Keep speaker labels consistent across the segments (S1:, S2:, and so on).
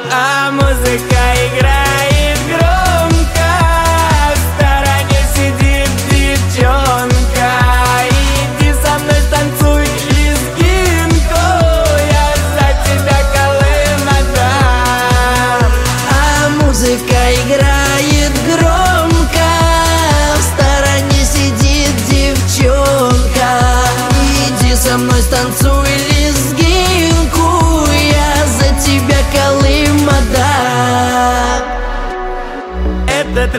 S1: А музыка играет громко, в стороне сидит девчонка. Иди со мной танцуй лезгинку, я за тебя Колым отдам.
S2: А музыка играет громко, в стороне сидит девчонка. Иди со мной станцуй лезгинку, я за тебя Колым отдам.
S1: Этот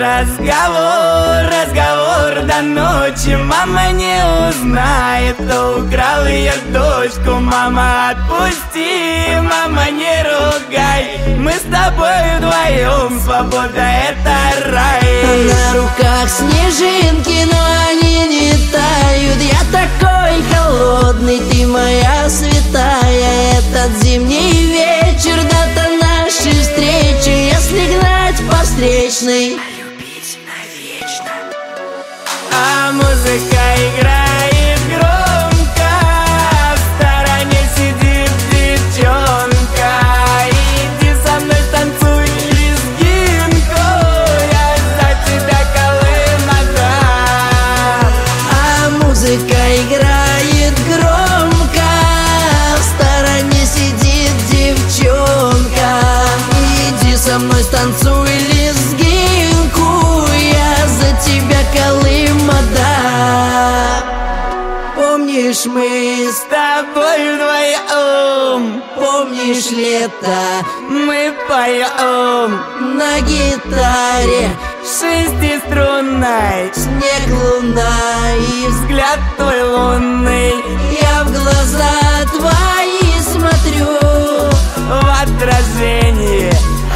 S1: разговор до ночи мама не узнает, кто украл ее дочку. Мама, отпусти, мама, не ругай, мы с тобой вдвоем, свобода это рай.
S2: На руках снежинки, но они не тают. Я такой холодный, ты моя святая. Этот зимний вечер, дата нашей встречи. Если гнать по встречной, любить навечно.
S1: А музыка играет громко, в стороне сидит девчонка. Иди со мной танцуй лезгинку, я за тебя Колым отдам.
S2: А музыка играет громко, в стороне сидит девчонка. Иди со мной станцуй лезгинку, я за тебя Колым отдам. Помнишь, мы
S1: С тобой вдвоем,
S2: помнишь лето
S1: мы поем
S2: на гитаре,
S1: шестиструнной,
S2: снег, луна и
S1: взгляд твой лунный.
S2: я в глаза твои смотрю.
S1: В отражении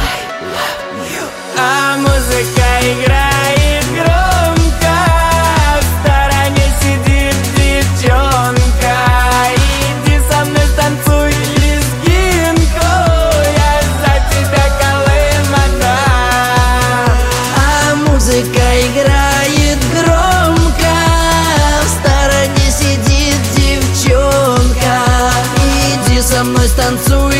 S1: а музыка играет громко, в стороне сидит девчонка. Иди со мной танцуй лезгинку, я за тебя Колым отдам.
S2: А музыка играет громко, в стороне сидит девчонка. Иди со мной станцуй